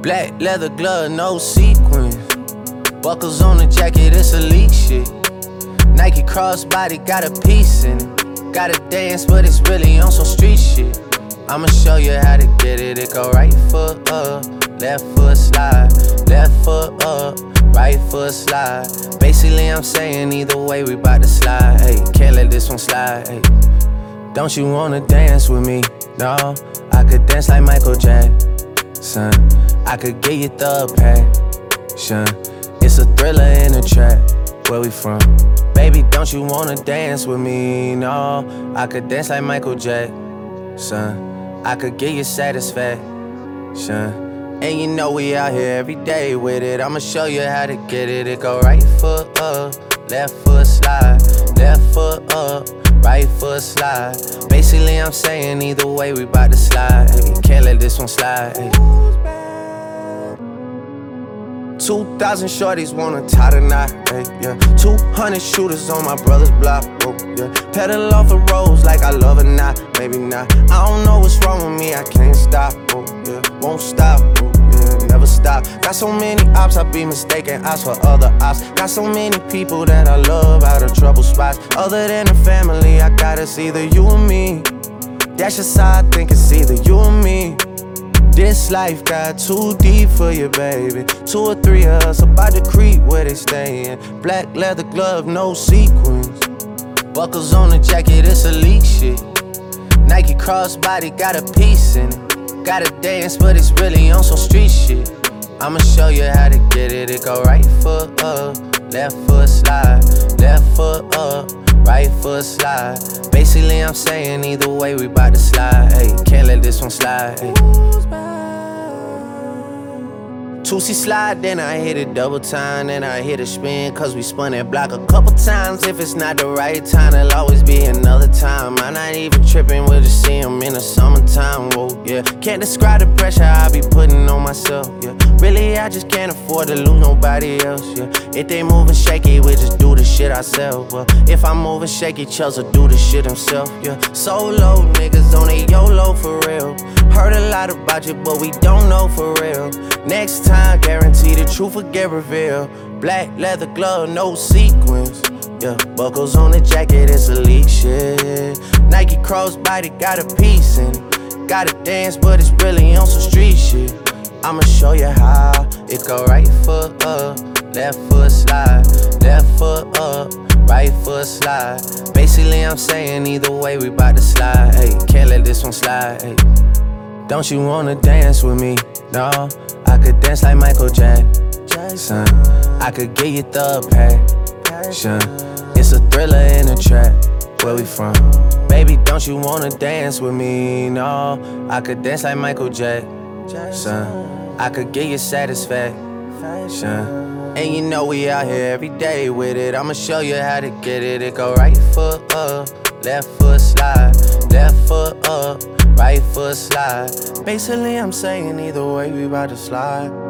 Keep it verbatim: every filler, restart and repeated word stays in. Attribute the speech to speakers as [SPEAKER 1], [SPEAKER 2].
[SPEAKER 1] Black leather glove, no sequins. Buckles on the jacket, it's elite shit. Nike crossbody, got a piece in it. Gotta dance, but it's really on some street shit. I'ma show you how to get it. It go right foot up, left foot slide, left foot up, right foot slide. Basically, I'm saying either way, we bout to slide. Hey, can't let this one slide. Hey, don't you wanna dance with me? No, I could dance like Michael Jackson. I could get you the passion. It's a thriller in the trap. Where we from? Baby, don't you wanna dance with me? No, I could dance like Michael Jackson. I could get you satisfaction. And you know we out here every day with it. I'ma show you how to get it. It go right foot up, left foot slide, left foot up, right foot slide. Basically, I'm saying either way, we bout to slide. Hey, can't let this one slide. Hey. Two thousand shorties wanna tie the knot, hey, yeah. Two hundred shooters on my brother's block, oh, yeah. Pedal off the roads like I love it, not, maybe not. I don't know what's wrong with me, I can't stop, oh, yeah. Won't stop, oh, yeah, never stop. Got so many ops, I be mistaken ops for other ops. Got so many people that I love out of trouble spots. Other than the family, I got it's either you or me. That's just how I think it's either you or me. This life got too deep for you, baby. Two or three of us about to creep where they stayin'. Black leather glove, no sequins. Buckles on the jacket, it's elite shit. Nike crossbody, got a piece in it. Gotta dance, but it's really on some street shit. I'ma show you how to get it. It go right foot up, left foot slide, left foot up, right foot slide. Basically, I'm saying either way, we bout to slide. Hey, can't let this one slide. Hey. two C slide, then I hit it double time, then I hit a spin, cause we spun that block a couple times. If it's not the right time, there'll always be another time. I'm not even tripping, we'll just see him in the summertime, whoa, yeah. Can't describe the pressure I be putting on myself, yeah. Really, I just can't afford to lose nobody else, yeah. If they moving shaky, we just do the shit ourselves, well. If I'm moving shaky, Chelsea do the shit himself, yeah. Solo niggas on a YOLO for real. Heard a lot about you, but we don't know for real. Next time, guarantee the truth will get revealed. Black leather glove, no sequins. Yeah, buckles on the jacket, it's elite shit. Nike crossbody, got a piece in it. Gotta dance, but it's really on some street shit. I'ma show you how. It go right foot up, left foot slide, left foot up, right foot slide. Basically, I'm saying either way, we bout to slide. Hey, can't let this one slide. Hey. Don't you wanna dance with me? No, I could dance like Michael Jackson. I could get you the passion. It's a thriller in the trap. Where we from? Baby, don't you wanna dance with me? No, I could dance like Michael Jackson. I could get you satisfaction. And you know we out here every day with it. I'ma show you how to get it. It go right foot up, left foot slide, left foot up, right foot slide. Basically, I'm saying either way, we bout to slide.